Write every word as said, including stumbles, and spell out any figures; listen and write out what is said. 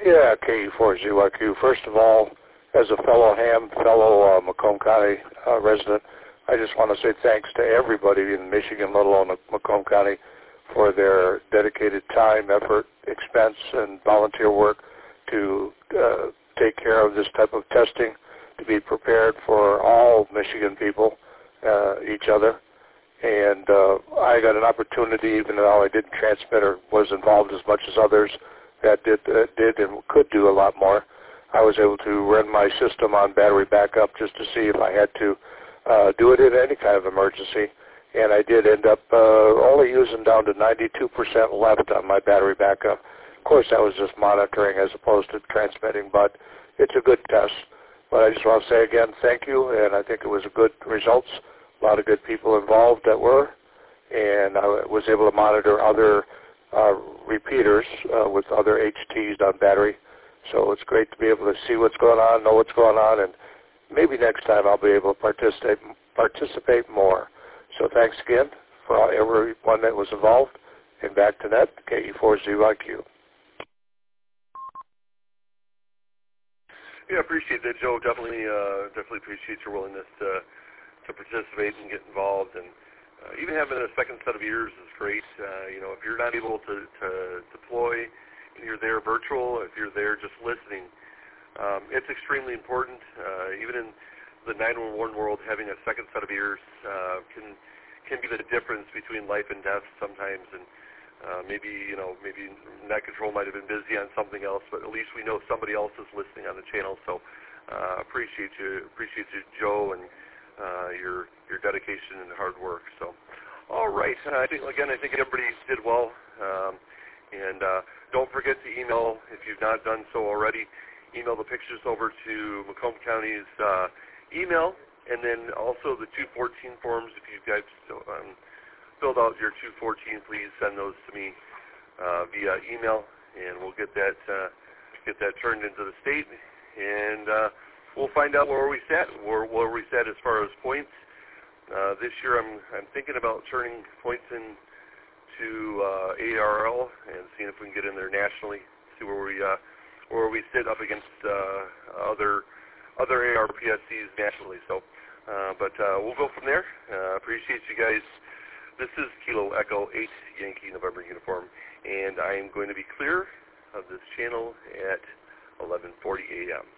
Yeah, K E four Z Y Q. First of all, as a fellow Ham, fellow uh, Macomb County uh, resident, I just want to say thanks to everybody in Michigan, let alone Macomb County, for their dedicated time, effort, expense, and volunteer work to uh, take care of this type of testing, to be prepared for all Michigan people, uh, each other. And uh, I got an opportunity, even though I didn't transmit or was involved as much as others that did, uh, did and could do a lot more. I was able to run my system on battery backup just to see if I had to uh, do it in any kind of emergency. And I did end up uh, only using down to ninety-two percent left on my battery backup. Of course, that was just monitoring as opposed to transmitting, but it's a good test. But I just want to say again, thank you, and I think it was a good results. A lot of good people involved that were, and I was able to monitor other uh, repeaters uh, with other H Ts on battery. So it's great to be able to see what's going on, know what's going on, and maybe next time I'll be able to participate participate more. So thanks again for all, everyone that was involved. And back to net, K E four Z Y Q. Yeah, appreciate that, Joe. Definitely, uh, definitely appreciate your willingness to to participate and get involved. And uh, even having a second set of ears is great. Uh, you know, if you're not able to, to deploy and you're there virtual, if you're there just listening, um, it's extremely important. Uh, even in the nine one one world, having a second set of ears uh, can can be the difference between life and death sometimes. And uh, maybe you know maybe net control might have been busy on something else, but at least we know somebody else is listening on the channel. So uh, appreciate you, appreciate you, Joe, and uh, your your dedication and hard work. So all right, uh, I think again I think everybody did well. Um, and uh, don't forget to email if you've not done so already. Email the pictures over to Macomb County's uh, email, and then also the two fourteen forms. If you guys um, filled out your two fourteen, please send those to me uh, via email, and we'll get that uh, get that turned into the state, and uh, we'll find out where we sat, where, where we sat as far as points. Uh, this year, I'm I'm thinking about turning points in to uh, A R L and seeing if we can get in there nationally, see where we uh, where we sit up against uh, other other A R P S Cs nationally. So, uh, but uh, we'll go from there. Uh, appreciate you guys. This is Kilo Echo eight Yankee November uniform, and I am going to be clear of this channel at eleven forty a m